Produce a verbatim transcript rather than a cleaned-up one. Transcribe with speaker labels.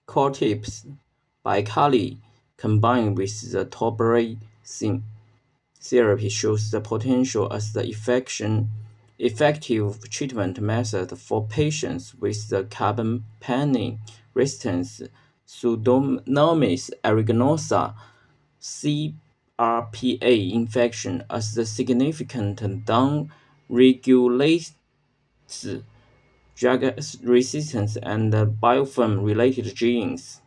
Speaker 1: core tips by Kali combined with the Tolbray therapy shows the potential as the effection, effective treatment method for patients with the carbapenem-resistant Pseudomonas aeruginosa (C R P A) infection, as the significant down-regulates drug resistance and biofilm-related genes.